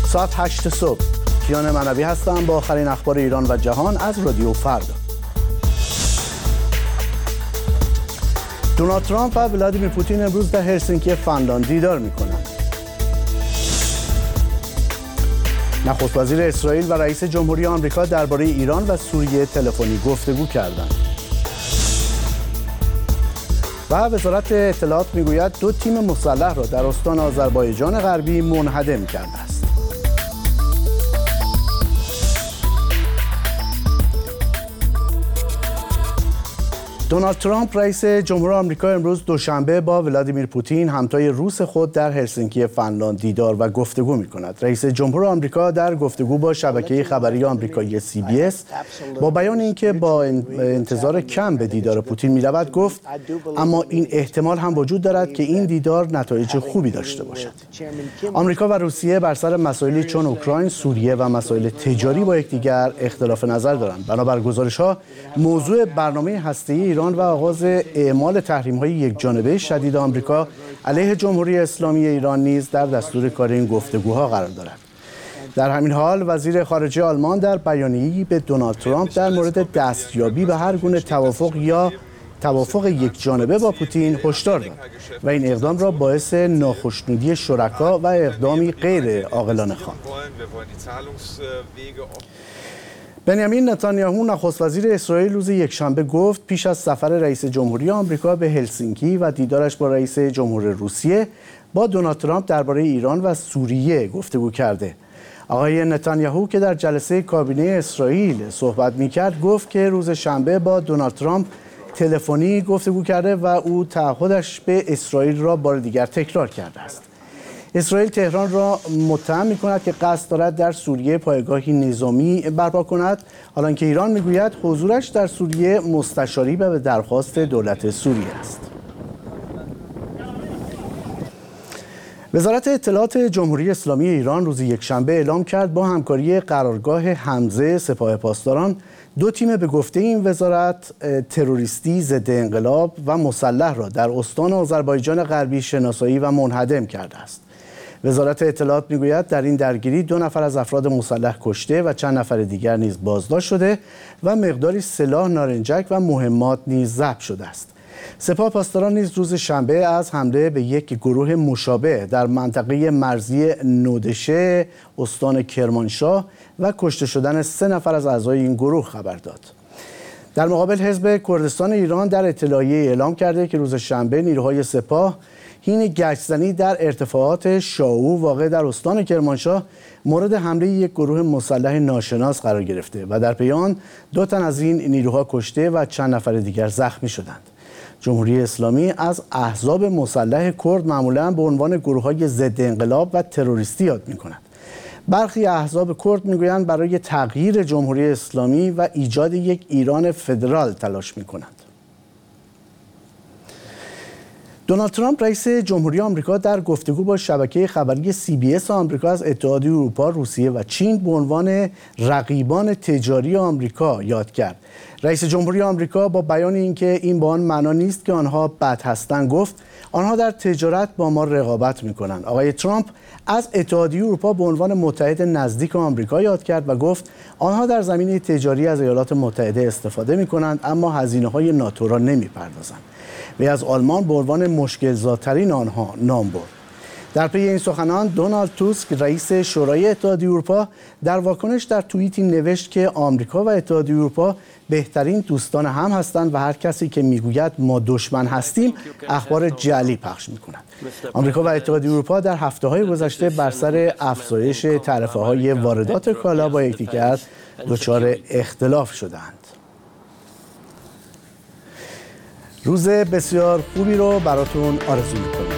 ساعت 8 صبح کیان منوی هستم با آخرین اخبار ایران و جهان از رادیو فردا. دونالد ترامپ و ولادیمیر پوتین امروز در هلسینکی فنلاند دیدار می‌کنند. نخست وزیر اسرائیل و رئیس جمهوری آمریکا درباره ایران و سوریه تلفنی گفتگو کردند. و وزارت اطلاعات میگوید 2 تیم مسلح را در استان آذربایجان غربی منهدم کرده است. دونالد ترامپ رئیس جمهور آمریکا امروز دوشنبه با ولادیمیر پوتین همتای روس خود در هلسینکی فنلاند دیدار و گفتگو می‌کند. رئیس جمهور آمریکا در گفتگو با شبکه خبری آمریکایی CBS با بیان اینکه با انتظار کم به دیدار پوتین می‌رود گفت اما این احتمال هم وجود دارد که این دیدار نتایج خوبی داشته باشد. آمریکا و روسیه بر سر مسائلی چون اوکراین، سوریه و مسائل تجاری با یکدیگر اختلاف نظر دارند. بنابر گزارش‌ها موضوع برنامه هسته‌ای ایران و آغاز اعمال تحریم‌های یکجانبه شدید آمریکا علیه جمهوری اسلامی ایران نیز در دستور کار این گفتگوها قرار دارد. در همین حال وزیر خارجه آلمان در بیانیه‌ای به دونالد ترامپ در مورد دستیابی به هر گونه توافق یکجانبه با پوتین هشدار داد و این اقدام را باعث ناخشنودی شرکا و اقدامی غیر عاقلانه خواند. بنیامین نتانیاهو نخست وزیر اسرائیل روز یکشنبه گفت پیش از سفر رئیس جمهوری آمریکا به هلسینکی و دیدارش با رئیس جمهور روسیه با دونالد ترامپ درباره ایران و سوریه گفتگو کرده. آقای نتانیاهو که در جلسه کابینه اسرائیل صحبت می‌کرد گفت که روز شنبه با دونالد ترامپ تلفنی گفتگو کرده و او تعهدش به اسرائیل را بار دیگر تکرار کرده است. اسرائیل تهران را متهم می‌کند که قصد دارد در سوریه پایگاهی نظامی برپا کند، حالان که ایران می‌گوید حضورش در سوریه مستشاری و به درخواست دولت سوریه است. وزارت اطلاعات جمهوری اسلامی ایران روز یکشنبه اعلام کرد با همکاری قرارگاه حمزه سپاه پاسداران 2 تیم به گفته این وزارت تروریستی ضد انقلاب و مسلح را در استان آذربایجان غربی شناسایی و منهدم کرده است. وزارت اطلاعات میگوید در این درگیری 2 نفر از افراد مسلح کشته و چند نفر دیگر نیز بازداشت شده و مقداری سلاح نارنجک و مهمات نیز ضبط شده است. سپاه پاسداران نیز روز شنبه از حمله به یک گروه مشابه در منطقه مرزی نودشه استان کرمانشاه و کشته شدن 3 نفر از اعضای این گروه خبر داد. در مقابل حزب کردستان ایران در اطلاعیه اعلام کرده که روز شنبه نیروهای سپاه حین گشت‌زنی در ارتفاعات شاهو واقع در استان کرمانشاه مورد حمله یک گروه مسلح ناشناس قرار گرفته و در پی آن 2 تن از این نیروها کشته و چند نفر دیگر زخمی شدند. جمهوری اسلامی از احزاب مسلح کرد معمولاً به عنوان گروه‌های ضد انقلاب و تروریستی یاد می‌کند. برخی احزاب کرد می‌گویند برای تغییر جمهوری اسلامی و ایجاد یک ایران فدرال تلاش می‌کنند. دونالد ترامپ رئیس جمهوری آمریکا در گفتگو با شبکه خبری CBS آمریکا از اتحادیه اروپا، روسیه و چین به عنوان رقیبان تجاری آمریکا یاد کرد. رئیس جمهوری آمریکا با بیان اینکه این به آن معنا نیست که آنها بد هستند گفت آنها در تجارت با ما رقابت می‌کنند. آقای ترامپ از اتحادیه اروپا به عنوان متحد نزدیک آمریکا یاد کرد و گفت آنها در زمینه تجاری از ایالات متحده استفاده می‌کنند اما هزینه‌های ناتو را نمی‌پردازند. و از آلمان به عنوان مشکل‌زاترین آنها نام برد. در پی این سخنان دونالد توسک رئیس شورای اتحادیه اروپا در واکنش در توییتی نوشت که آمریکا و اتحادیه اروپا بهترین دوستان هم هستند و هر کسی که میگوید ما دشمن هستیم اخبار جعلی پخش می‌کند. آمریکا و اتحادیه اروپا در هفته‌های گذشته بر سر افزایش تعرفه‌های واردات کالا با یکدیگر دچار اختلاف شدند. روز بسیار خوبی رو براتون آرزو می‌کنم.